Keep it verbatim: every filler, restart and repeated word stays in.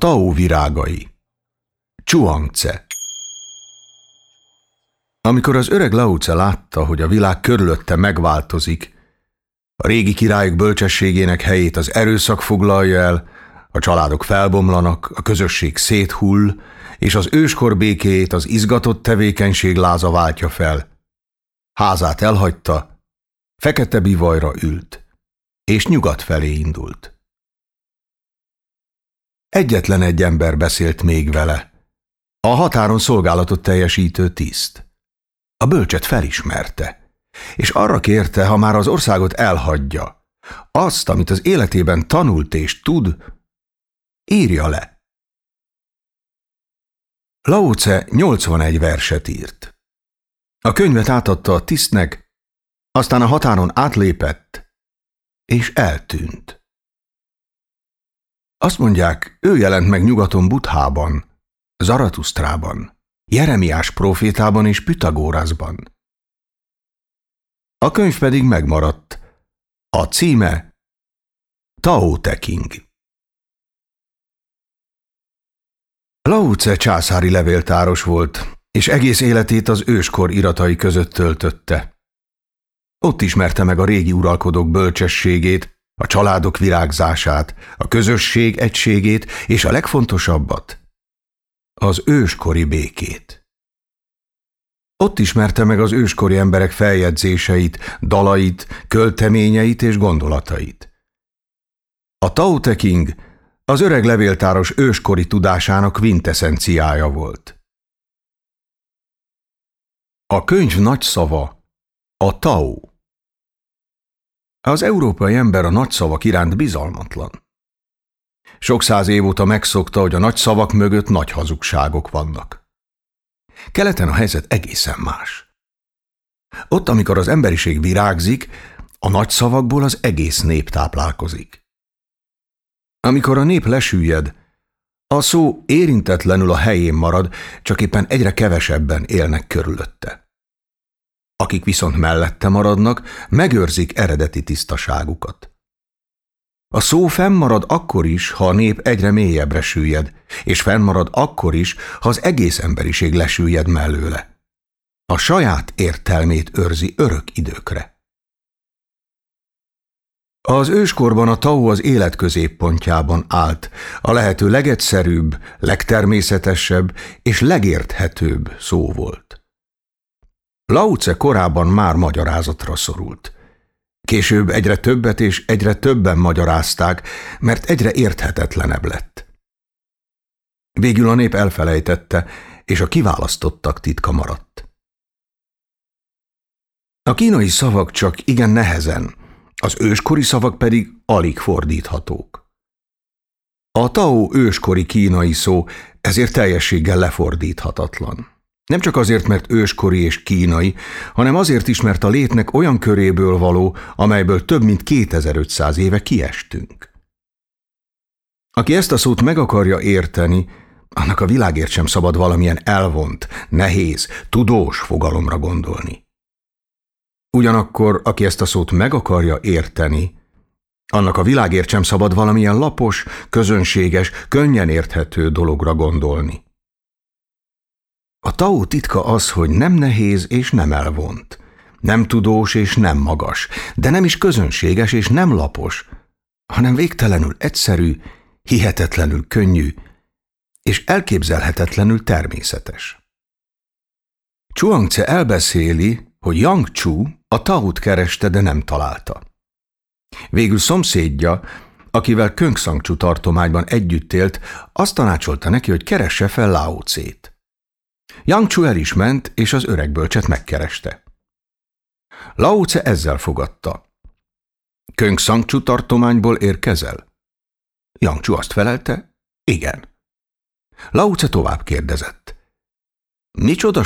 Tao virágai. Chuang-Tze. Amikor az öreg Lao Tze látta, hogy a világ körülötte megváltozik, a régi királyok bölcsességének helyét az erőszak foglalja el, a családok felbomlanak, a közösség széthull, és az őskor békéjét az izgatott tevékenység láza váltja fel. Házát elhagyta, fekete bivajra ült, és nyugat felé indult. Egyetlen egy ember beszélt még vele, a határon szolgálatot teljesítő tiszt. A bölcset felismerte, és arra kérte, ha már az országot elhagyja, azt, amit az életében tanult és tud, írja le. Lao Tze nyolcvanegy verset írt. A könyvet átadta a tisztnek, aztán a határon átlépett, és eltűnt. Azt mondják, ő jelent meg nyugaton Buddhában, Zaratusztrában, Jeremiás prófétában és Püthagóraszban. A könyv pedig megmaradt. A címe Tao Te King. Lao Tze császári levéltáros volt, és egész életét az őskor iratai között töltötte. Ott ismerte meg a régi uralkodók bölcsességét, a családok virágzását, a közösség egységét, és a legfontosabbat, az őskori békét. Ott ismerte meg az őskori emberek feljegyzéseit, dalait, költeményeit és gondolatait. A Tao Te King az öreg levéltáros őskori tudásának kvinteszenciája volt. A könyv nagy szava a Tao. Az európai ember a nagy szavak iránt bizalmatlan. Sok száz év óta megszokta, hogy a nagy szavak mögött nagy hazugságok vannak. Keleten a helyzet egészen más. Ott, amikor az emberiség virágzik, a nagy szavakból az egész nép táplálkozik. Amikor a nép lesüllyed, a szó érintetlenül a helyén marad, csak éppen egyre kevesebben élnek körülötte. Akik viszont mellette maradnak, megőrzik eredeti tisztaságukat. A szó fennmarad akkor is, ha a nép egyre mélyebbre süllyed, és fennmarad akkor is, ha az egész emberiség lesüllyed mellőle. A saját értelmét őrzi örök időkre. Az őskorban a Tao az élet középpontjában állt, a lehető legegyszerűbb, legtermészetesebb és legérthetőbb szó volt. Lao Tze korábban már magyarázatra szorult. Később egyre többet és egyre többen magyarázták, mert egyre érthetetlenebb lett. Végül a nép elfelejtette, és a kiválasztottak titka maradt. A kínai szavak csak igen nehezen, az őskori szavak pedig alig fordíthatók. A Tao őskori kínai szó ezért teljességgel lefordíthatatlan. Nem csak azért, mert őskori és kínai, hanem azért is, mert a létnek olyan köréből való, amelyből több mint kétezer-ötszáz éve kiestünk. Aki ezt a szót meg akarja érteni, annak a világért sem szabad valamilyen elvont, nehéz, tudós fogalomra gondolni. Ugyanakkor, aki ezt a szót meg akarja érteni, annak a világért sem szabad valamilyen lapos, közönséges, könnyen érthető dologra gondolni. A Tao titka az, hogy nem nehéz és nem elvont, nem tudós és nem magas, de nem is közönséges és nem lapos, hanem végtelenül egyszerű, hihetetlenül könnyű és elképzelhetetlenül természetes. Chuang-Tze elbeszéli, hogy Yang Chu a Taót kereste, de nem találta. Végül szomszédja, akivel Köngszangcsu tartományban együtt élt, azt tanácsolta neki, hogy keresse fel Lao Tze-t. Yang Chu el is ment, és az öreg bölcset megkereste. Lao Tze ezzel fogadta. Köngszangcsu tartományból érkezel? Yang Chu azt felelte, igen. Lao Tze tovább kérdezett. Micsoda